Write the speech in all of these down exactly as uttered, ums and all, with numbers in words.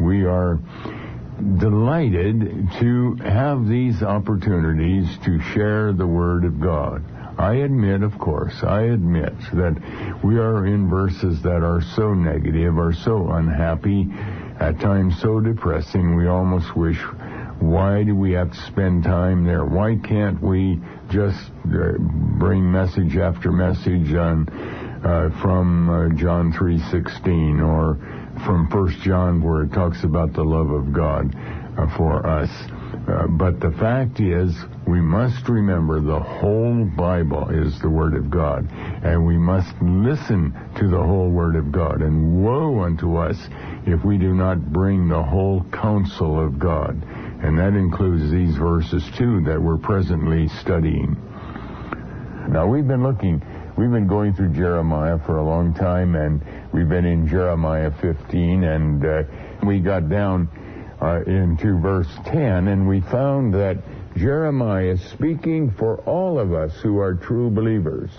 we are delighted to have these opportunities to share the Word of God. I admit, of course, I admit that we are in verses that are so negative, are so unhappy, at times so depressing, we almost wish, why do we have to spend time there? Why can't we just uh, bring message after message on uh, from uh, John three sixteen or from First John where it talks about the love of God uh, for us? Uh, but the fact is, we must remember the whole Bible is the Word of God, and we must listen to the whole Word of God. And woe unto us if we do not bring the whole counsel of God. And that includes these verses, too, that we're presently studying. Now, we've been looking, we've been going through Jeremiah for a long time, and we've been in Jeremiah fifteen, and uh, we got down Uh, into verse ten, and we found that Jeremiah is speaking for all of us who are true believers.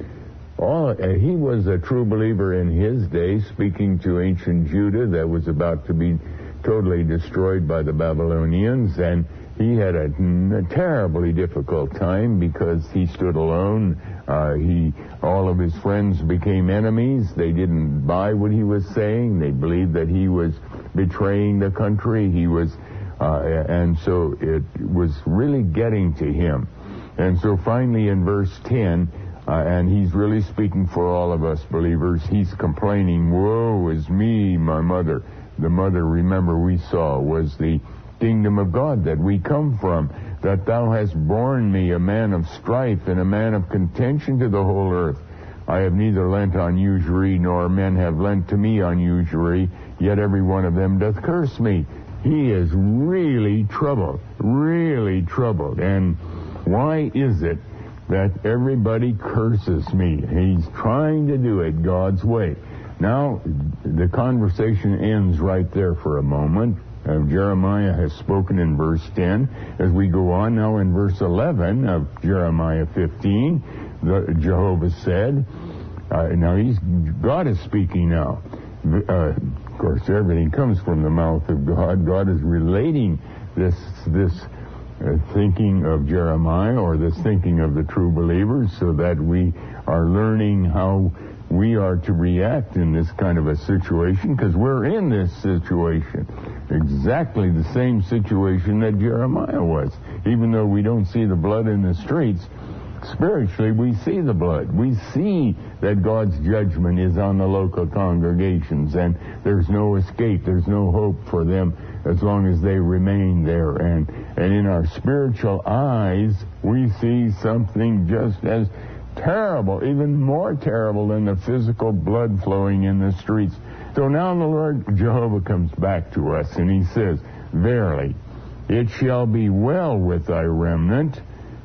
All, uh, he was a true believer in his day, speaking to ancient Judah that was about to be totally destroyed by the Babylonians, and he had a, a terribly difficult time because he stood alone. Uh, he, all of his friends became enemies. They didn't buy what he was saying. They believed that he was betraying the country. He was, uh, and so it was really getting to him. And so finally in verse ten, uh, and he's really speaking for all of us believers, he's complaining, woe is me, my mother. The mother, remember, we saw was the kingdom of God that we come from, that thou hast borne me a man of strife and a man of contention to the whole earth. I have neither lent on usury, nor men have lent to me on usury, yet every one of them doth curse me. He is really troubled, really troubled. And why is it that everybody curses me? He's trying to do it God's way. Now, the conversation ends right there for a moment. Uh, Jeremiah has spoken in verse ten. As we go on now in verse eleven of Jeremiah fifteen, the, Jehovah said, uh, now he's, God is speaking now. Uh, of course, everything comes from the mouth of God. God is relating this this uh, thinking of Jeremiah, or this thinking of the true believers, so that we are learning how we are to react in this kind of a situation, because we're in this situation. Exactly the same situation that Jeremiah was. Even though we don't see the blood in the streets, spiritually we see the blood. We see that God's judgment is on the local congregations, and there's no escape, there's no hope for them as long as they remain there. And, and in our spiritual eyes, we see something just as terrible, even more terrible than the physical blood flowing in the streets. So now the Lord Jehovah comes back to us, and he says, verily, it shall be well with thy remnant.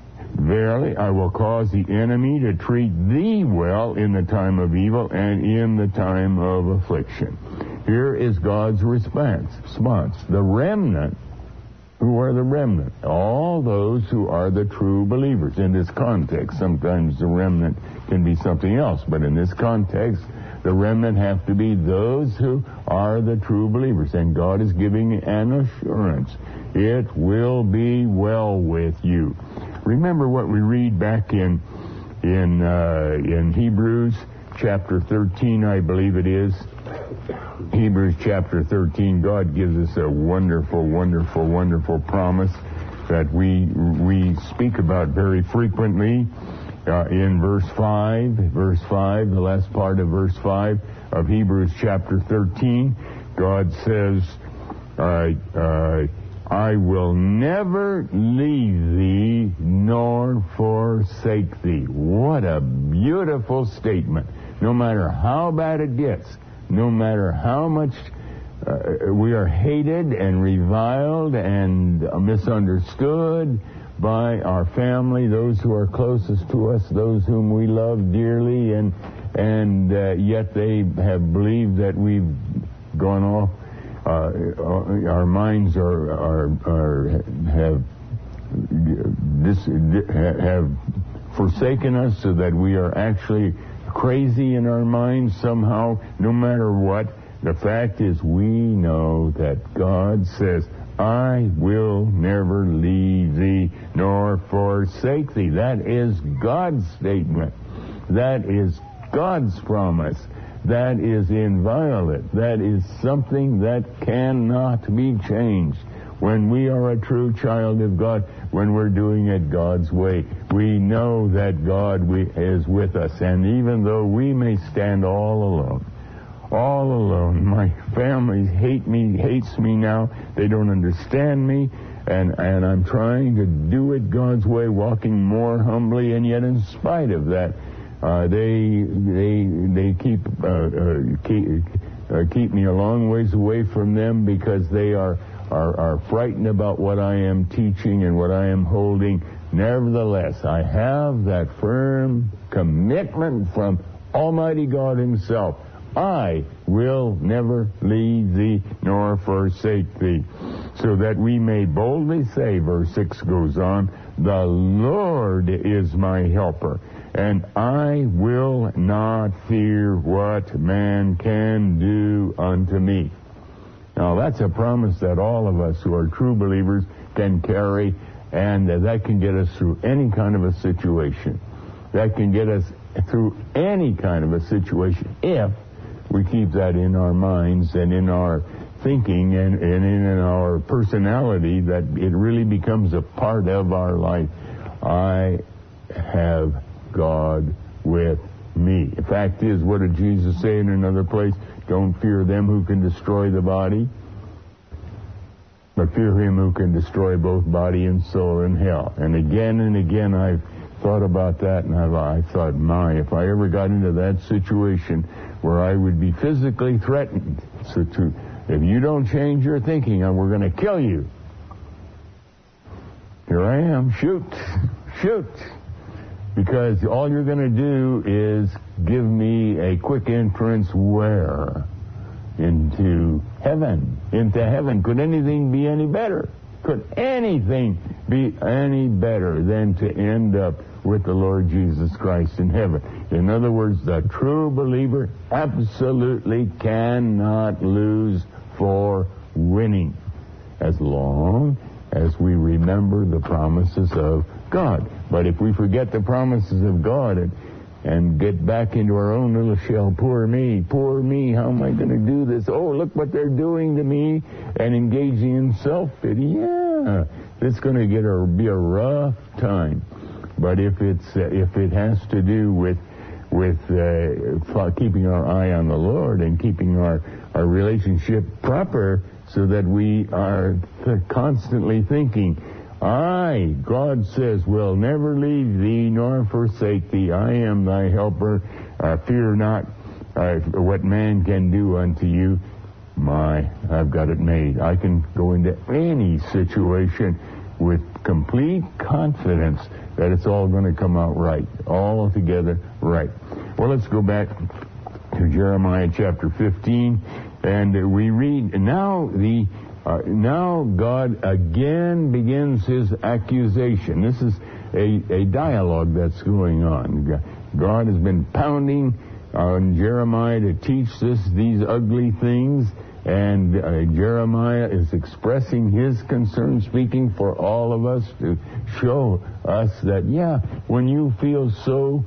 Verily, I will cause the enemy to treat thee well in the time of evil and in the time of affliction. Here is God's response. response. The remnant. Who are the remnant? All those who are the true believers. In this context, sometimes the remnant can be something else, but in this context, the remnant have to be those who are the true believers. And God is giving an assurance. It will be well with you. Remember what we read back in in uh, in Hebrews chapter thirteen, I believe it is. Hebrews chapter thirteen, God gives us a wonderful, wonderful, wonderful promise that we we speak about very frequently. Uh, in verse five, verse five, the last part of verse five of Hebrews chapter thirteen, God says, uh, uh, I will never leave thee nor forsake thee. What a beautiful statement. No matter how bad it gets, no matter how much uh, we are hated and reviled and uh, misunderstood by our family, those who are closest to us, those whom we love dearly, and and uh, yet they have believed that we've gone off. Uh, our minds are are, are have this have forsaken us, so that we are actually crazy in our minds somehow. No matter what, The fact is, we know that God says, I will never leave thee nor forsake thee. That is God's statement. That is God's promise. That is inviolate. That is something that cannot be changed. When we are a true child of God, when we're doing it God's way, we know that God we, is with us. And even though we may stand all alone, all alone, my family hate me, hates me now. They don't understand me. And, and I'm trying to do it God's way, walking more humbly, and yet in spite of that, Uh, they they they keep uh, uh, keep uh, keep me a long ways away from them because they are, are are frightened about what I am teaching and what I am holding. Nevertheless, I have that firm commitment from Almighty God Himself. I will never leave thee nor forsake thee, so that we may boldly say, verse six goes on, the Lord is my helper, and I will not fear what man can do unto me. Now, that's a promise that all of us who are true believers can carry, and that can get us through any kind of a situation. That can get us through any kind of a situation if we keep that in our minds and in our thinking and, and in our personality, that it really becomes a part of our life. I have God with me. The fact is, what did Jesus say in another place? Don't fear them who can destroy the body, but fear Him who can destroy both body and soul in hell. And again and again I've thought about that, and I've, I thought, my, if I ever got into that situation where I would be physically threatened, so to, if you don't change your thinking, we're going to kill you. Here I am, shoot, shoot. Because all you're going to do is give me a quick entrance where? Into heaven. Into heaven. Could anything be any better? Could anything be any better than to end up with the Lord Jesus Christ in heaven? In other words, the true believer absolutely cannot lose for winning, as long as we remember the promises of God. But if we forget the promises of God and, and get back into our own little shell, poor me, poor me, how am I going to do this? Oh, look what they're doing to me, and engaging in self-pity, yeah, it's going to get a, be a rough time. But if it's uh, if it has to do with with uh, keeping our eye on the Lord and keeping our, our relationship proper, so that we are th- constantly thinking, I, God says, will never leave thee nor forsake thee. I am thy helper. Uh, fear not uh, what man can do unto you. My, I've got it made. I can go into any situation with complete confidence that it's all going to come out right, all together right. Well, let's go back to Jeremiah chapter fifteen, and we read, now the uh, now God again begins His accusation. This is a, a dialogue that's going on. God has been pounding on Jeremiah to teach this these ugly things, and uh, Jeremiah is expressing his concern, speaking for all of us, to show us that, yeah, when you feel so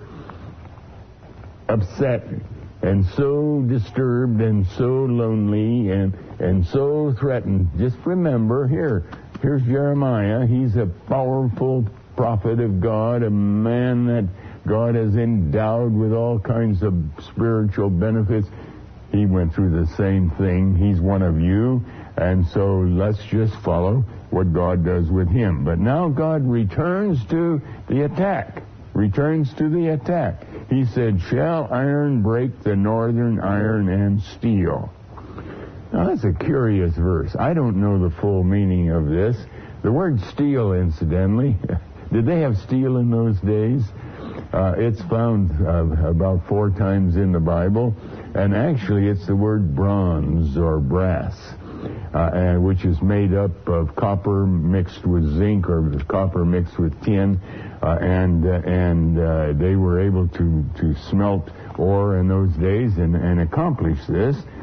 upset and so disturbed and so lonely and and so threatened, just remember, here, here's Jeremiah. He's a powerful prophet of God, a man that God has endowed with all kinds of spiritual benefits. He went through the same thing. He's one of you, and so let's just follow what God does with him. But now God returns to the attack. Returns to the attack. He said, shall iron break the northern iron and steel? Now, that's a curious verse. I don't know the full meaning of this. The word steel, incidentally, did they have steel in those days? Uh, it's found uh, about four times in the Bible, and actually it's the word bronze or brass, uh, and which is made up of copper mixed with zinc or copper mixed with tin, uh, and uh, and uh, they were able to, to smelt ore in those days and, and accomplish this.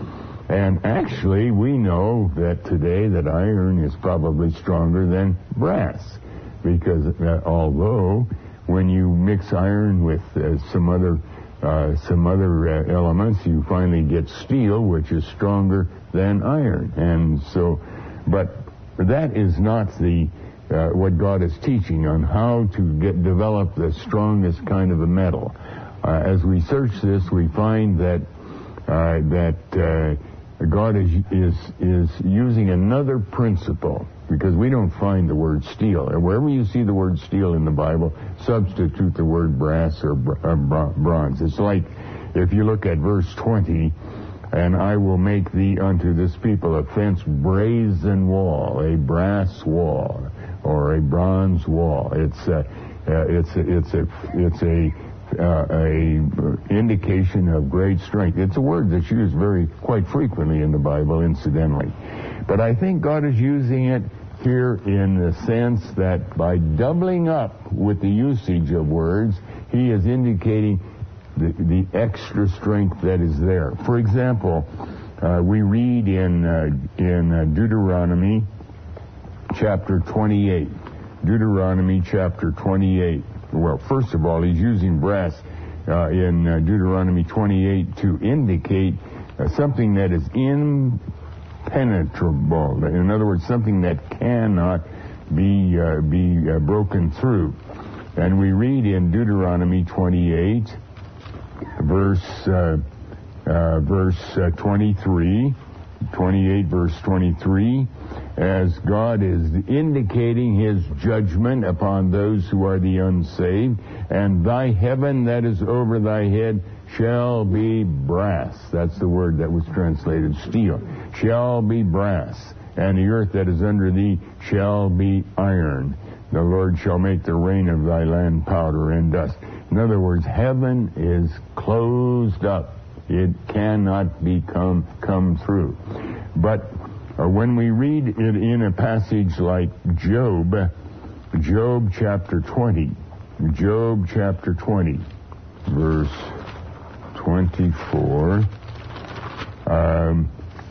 And actually, we know that today that iron is probably stronger than brass, because uh, although when you mix iron with uh, some other uh, some other uh, elements, you finally get steel, which is stronger than iron. And so, but that is not the uh, what God is teaching on how to get develop the strongest kind of a metal. Uh, as we search this, we find that uh, that uh, God is is is using another principle, because we don't find the word steel. Wherever you see the word steel in the Bible, substitute the word brass or bronze. It's like if you look at verse twenty, and I will make thee unto this people a fenced brazen wall, a brass wall, or a bronze wall. It's a, uh, it's a, it's a, it's a, uh, a indication of great strength. It's a word that's used very quite frequently in the Bible, incidentally. But I think God is using it here in the sense that by doubling up with the usage of words, he is indicating the, the extra strength that is there. For example, uh, we read in uh, in uh, Deuteronomy chapter twenty-eight. Deuteronomy chapter twenty-eight. Well, first of all, he's using brass uh, in uh, Deuteronomy twenty-eight to indicate uh, something that is impenetrable. In other words, something that cannot be uh, be uh, broken through. And we read in Deuteronomy twenty-eight, verse uh, uh, verse uh, twenty-three, twenty-eight, verse twenty-three, as God is indicating his judgment upon those who are the unsaved. And thy heaven that is over thy head shall be brass. That's the word that was translated steel. Shall be brass. And the earth that is under thee shall be iron. The Lord shall make the rain of thy land powder and dust. In other words, heaven is closed up. It cannot be come, come through. But uh, when we read it in a passage like Job, Job chapter twenty, Job chapter twenty, verse twenty-four, um,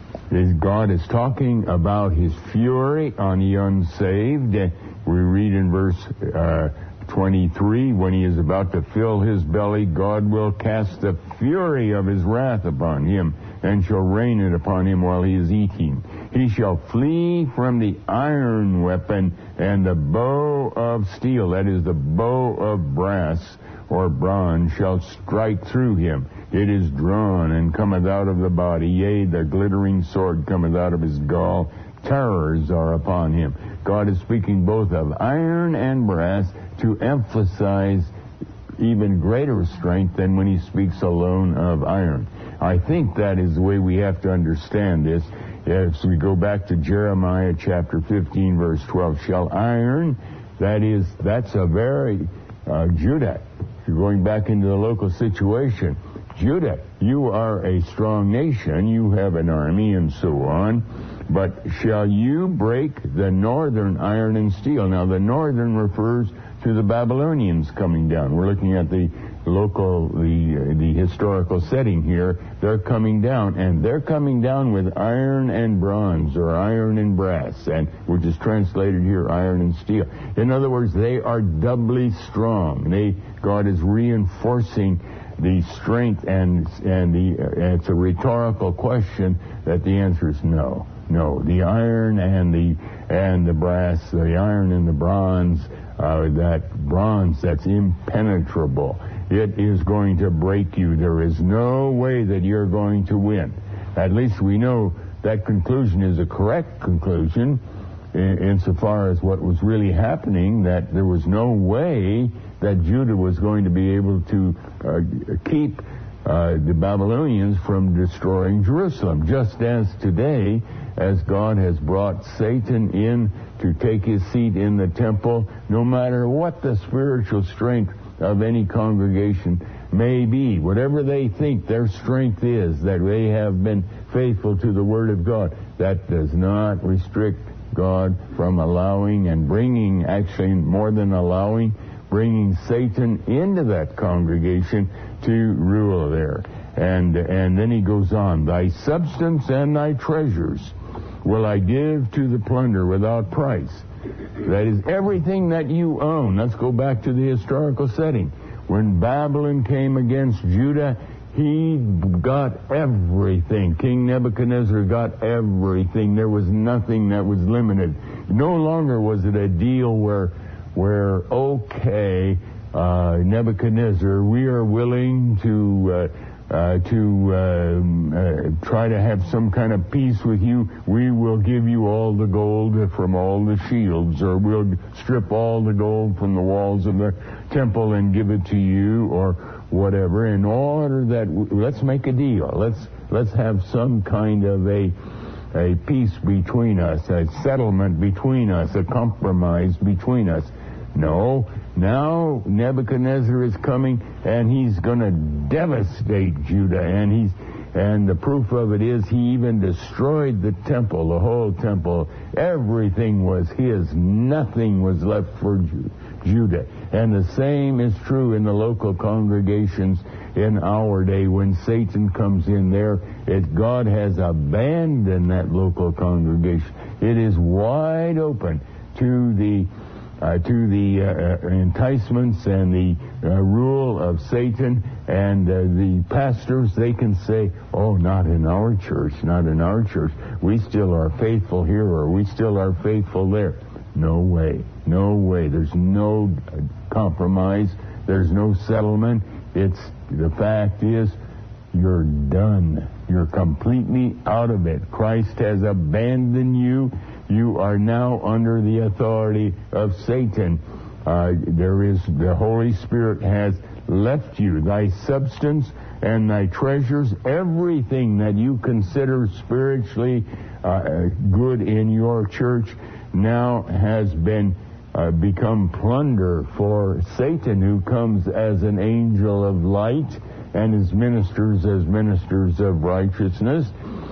is God is talking about his fury on the unsaved. We read in verse uh, twenty-three, when he is about to fill his belly, God will cast the fury of his wrath upon him, and shall rain it upon him while he is eating. He shall flee from the iron weapon and the bow of steel, that is, the bow of brass or bronze, shall strike through him. It is drawn and cometh out of the body, yea, the glittering sword cometh out of his gall. Terrors are upon him. God is speaking both of iron and brass to emphasize even greater strength than when he speaks alone of iron. I think that is the way we have to understand this. As we go back to Jeremiah chapter fifteen, verse twelve, shall iron, that is, that's a very, uh, Judah, you're going back into the local situation. Judah, you are a strong nation, you have an army and so on, but shall you break the northern iron and steel? Now, the northern refers to the Babylonians coming down. We're looking at the local, the uh, the historical setting here. They're coming down, and they're coming down with iron and bronze, or iron and brass, and which is translated here, iron and steel. In other words, they are doubly strong. They, God is reinforcing the strength, and and the uh, it's a rhetorical question that the answer is no. No, the iron and the and the brass, the iron and the bronze, uh, that bronze that's impenetrable. It is going to break you. There is no way that you're going to win. At least we know that conclusion is a correct conclusion in, insofar as what was really happening, that there was no way that Judah was going to be able to uh, keep uh, the Babylonians from destroying Jerusalem, just as today, as God has brought Satan in to take his seat in the temple, no matter what the spiritual strength of any congregation may be, whatever they think their strength is, that they have been faithful to the Word of God, that does not restrict God from allowing and bringing, actually more than allowing, bringing Satan into that congregation to rule there. And, and then he goes on, thy substance and thy treasures will I give to the plunder without price. That is everything that you own. Let's go back to the historical setting. When Babylon came against Judah, he got everything. King Nebuchadnezzar got everything. There was nothing that was limited. No longer was it a deal where, where okay, uh, Nebuchadnezzar, we are willing to... Uh, Uh, to um, uh, try to have some kind of peace with you. We will give you all the gold from all the shields, or we'll strip all the gold from the walls of the temple and give it to you, or whatever, in order that w- let's make a deal. Let's let's have some kind of a a peace between us, a settlement between us, a compromise between us. No, now Nebuchadnezzar is coming, and he's going to devastate Judah, and he's and the proof of it is he even destroyed the temple, the whole temple. Everything was his. Nothing was left for Ju- Judah. And the same is true in the local congregations in our day. When Satan comes in there, it, God has abandoned that local congregation. It is wide open to the Uh, to the uh, enticements and the uh, rule of Satan, and uh, the pastors, they can say, oh, not in our church, not in our church. We still are faithful here, or we still are faithful there. No way, no way. There's no compromise. There's no settlement. It's, the fact is, you're done. You're completely out of it. Christ has abandoned you. You are now under the authority of Satan. Uh, there is, the Holy Spirit has left you. Thy substance and thy treasures, everything that you consider spiritually uh, good in your church, now has been uh, become plunder for Satan, who comes as an angel of light and his ministers as ministers of righteousness.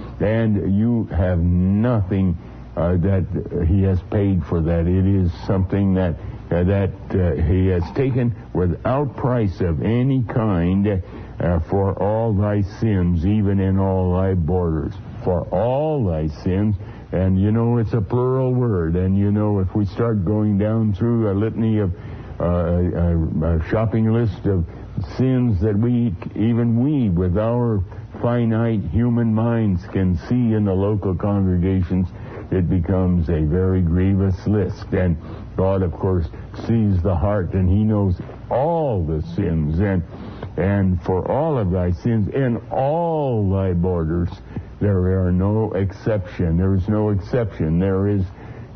And you have nothing Uh, that uh, he has paid for that. It is something that uh, that uh, he has taken without price of any kind uh, for all thy sins, even in all thy borders. For all thy sins, and you know it's a plural word, and you know if we start going down through a litany of uh, a, a shopping list of sins that we, even we, with our finite human minds can see in the local congregations, it becomes a very grievous list. And God, of course, sees the heart, and he knows all the sins. And and for all of thy sins, in all thy borders, there are no exception. There is no exception. There is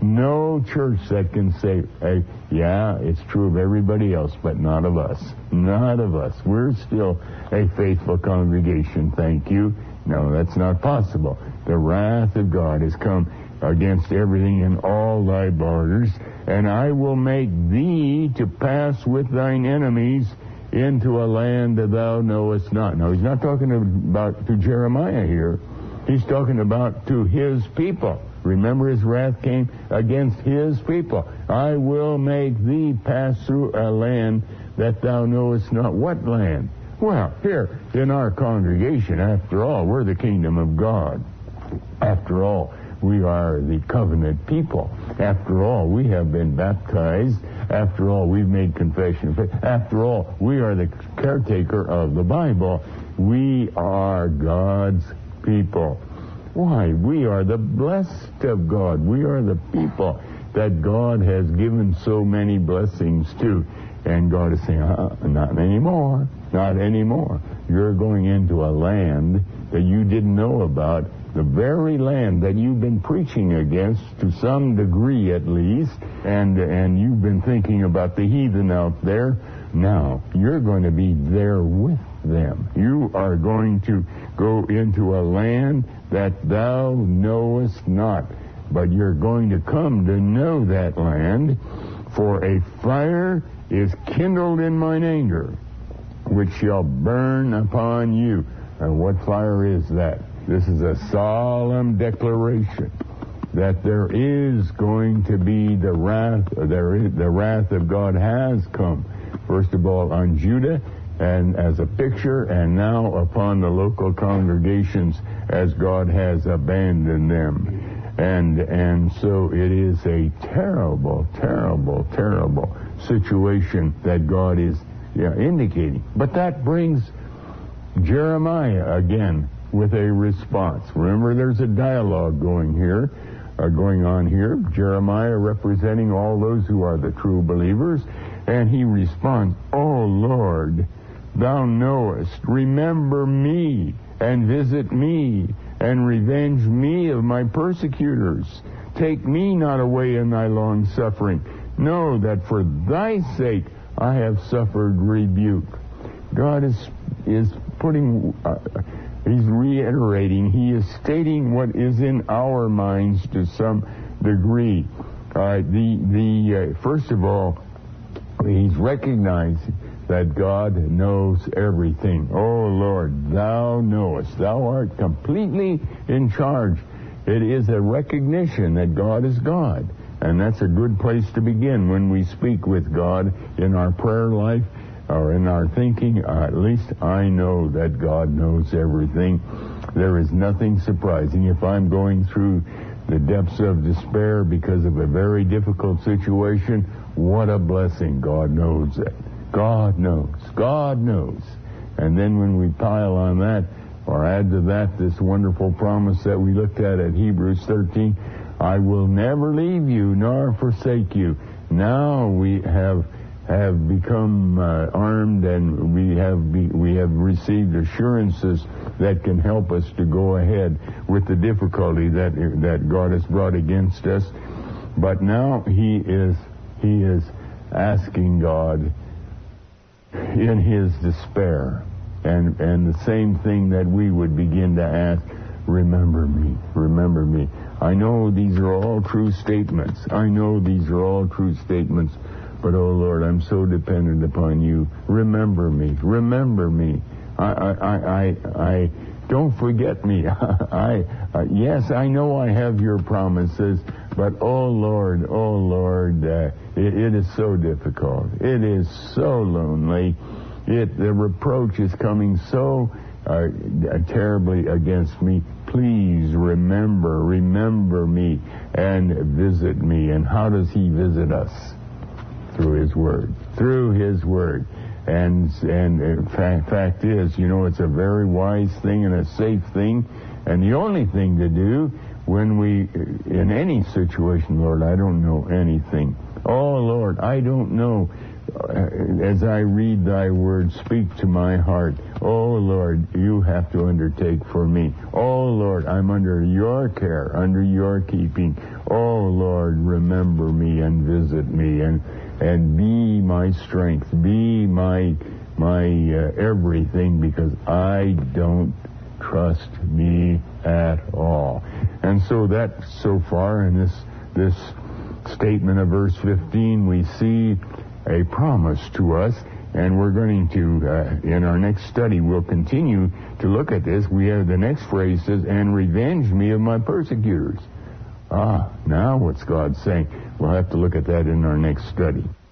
no church that can say, hey, yeah, it's true of everybody else, but not of us. Not of us. We're still a faithful congregation, thank you. No, that's not possible. The wrath of God has come against everything in all thy borders, and I will make thee to pass with thine enemies into a land that thou knowest not. Now, he's not talking about to Jeremiah here. He's talking about to his people. Remember, his wrath came against his people. I will make thee pass through a land that thou knowest not. What land? Well, here in our congregation, after all, we're the kingdom of God. After all, we are the covenant people. After all, we have been baptized. After all, we've made confession of faith. After all, we are the caretaker of the Bible. We are God's people. Why? We are the blessed of God. We are the people that God has given so many blessings to. And God is saying, uh, not anymore. Not anymore. You're going into a land that you didn't know about. The very land that you've been preaching against, to some degree at least, and and you've been thinking about the heathen out there. Now, you're going to be there with them. You are going to go into a land that thou knowest not, but you're going to come to know that land, for a fire is kindled in mine anger, which shall burn upon you. And what fire is that? This is a solemn declaration that there is going to be the wrath, there is, the wrath of God has come, first of all, on Judah, and as a picture, and now upon the local congregations as God has abandoned them. And and so it is a terrible, terrible, terrible situation that God is yeah, indicating. But that brings Jeremiah again with a response. Remember, there's a dialogue going here, uh, going on here. Jeremiah representing all those who are the true believers, and he responds, "Oh Lord, thou knowest, remember me and visit me and revenge me of my persecutors. Take me not away in thy long suffering. Know that for thy sake I have suffered rebuke." God is is putting, uh, he's reiterating, he is stating what is in our minds to some degree. Uh, the the uh, first of all, he's recognizing that God knows everything. Oh Lord, thou knowest. Thou art completely in charge. It is a recognition that God is God. And that's a good place to begin when we speak with God in our prayer life or in our thinking. Uh, at least I know that God knows everything. There is nothing surprising. If I'm going through the depths of despair because of a very difficult situation, what a blessing. God knows it. God knows. God knows. And then when we pile on that, or add to that this wonderful promise that we looked at at Hebrews thirteen, I will never leave you nor forsake you. Now we have have become uh, armed, and we have be, we have received assurances that can help us to go ahead with the difficulty that that God has brought against us. But now he is he is asking God in his despair, and and the same thing that we would begin to ask, remember me, remember me. I know these are all true statements. I know these are all true statements, but oh Lord, I'm so dependent upon you. Remember me, remember me. I I I I, I don't forget me. I uh, yes, I know I have your promises, but oh Lord, oh Lord, uh, it, it is so difficult. It is so lonely. It the reproach is coming so uh, terribly against me. Please remember, remember me and visit me. And how does he visit us? Through his word. Through his word. And and fact, fact is, you know, it's a very wise thing and a safe thing. And the only thing to do when we, in any situation, Lord, I don't know anything. Oh, Lord, I don't know. As I read thy word, speak to my heart. Oh, Lord, you have to undertake for me. Oh, Lord, I'm under your care, under your keeping. Oh, Lord, remember me and visit me and and be my strength, be my my uh, everything, because I don't trust me at all. And so that, so far in this this statement of verse fifteen, we see a promise to us, and we're going to, uh, in our next study, we'll continue to look at this. We have the next phrase says, and revenge me of my persecutors. Ah, now what's God saying? We'll have to look at that in our next study.